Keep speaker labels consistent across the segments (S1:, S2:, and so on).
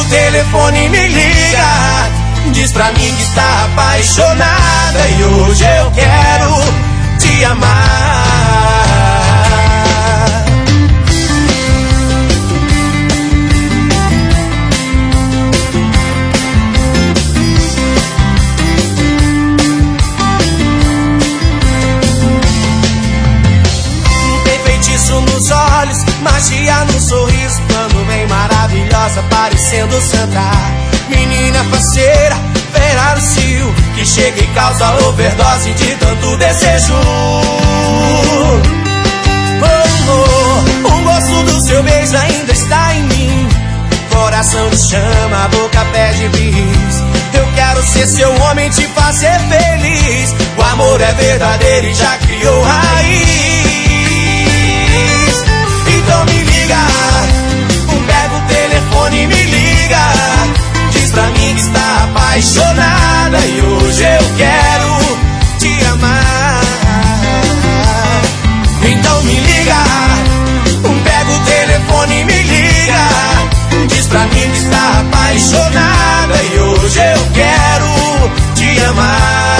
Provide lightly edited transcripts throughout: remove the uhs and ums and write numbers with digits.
S1: telefone e me liga. Diz pra mim que está apaixonada e hoje eu quero te amar. Nos olhos, magia no sorriso, quando vem maravilhosa, parecendo santa. Menina faceira, Ferrari Sil, que chega e causa overdose de tanto desejo. Oh, oh, o gosto do seu beijo ainda está em mim. Coração te chama, a boca pede bis. Eu quero ser seu homem, te fazer feliz. O amor é verdadeiro e já criou raiz. Então me liga, pega o telefone e me liga. Diz pra mim que está apaixonada e hoje eu quero te amar. Então me liga, pega o telefone e me liga. Diz pra mim que está apaixonada e hoje eu quero te amar.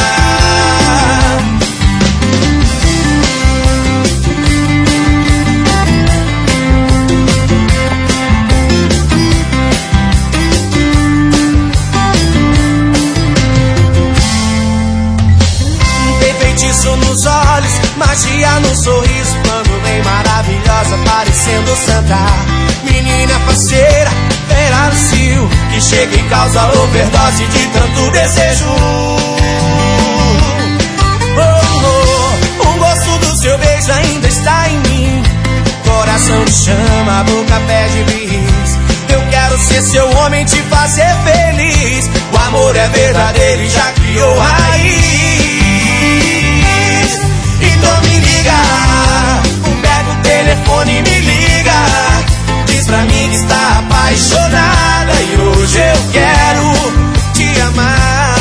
S1: Nos olhos, magia no sorriso, quando vem maravilhosa, parecendo santa. Menina faceira, Ferrari Sil, que chega e causa overdose de tanto desejo. Oh, oh, o gosto do seu beijo ainda está em mim. Coração te chama, a boca pede bis. Eu quero ser seu homem, te fazer feliz. O amor é verdadeiro e já criou raiz. Então me liga, pega o telefone e me liga. Diz pra mim que está apaixonada e hoje eu quero te amar.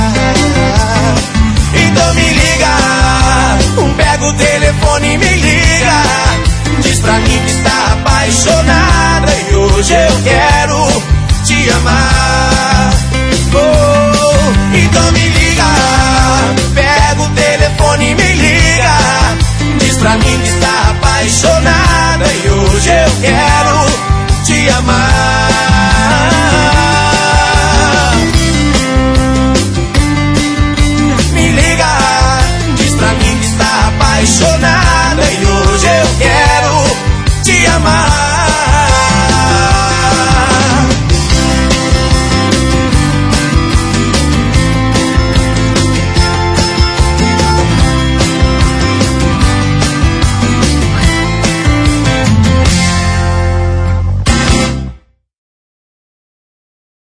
S1: Então me liga, pega o telefone e me liga. Diz pra mim que está apaixonada e hoje eu quero te amar.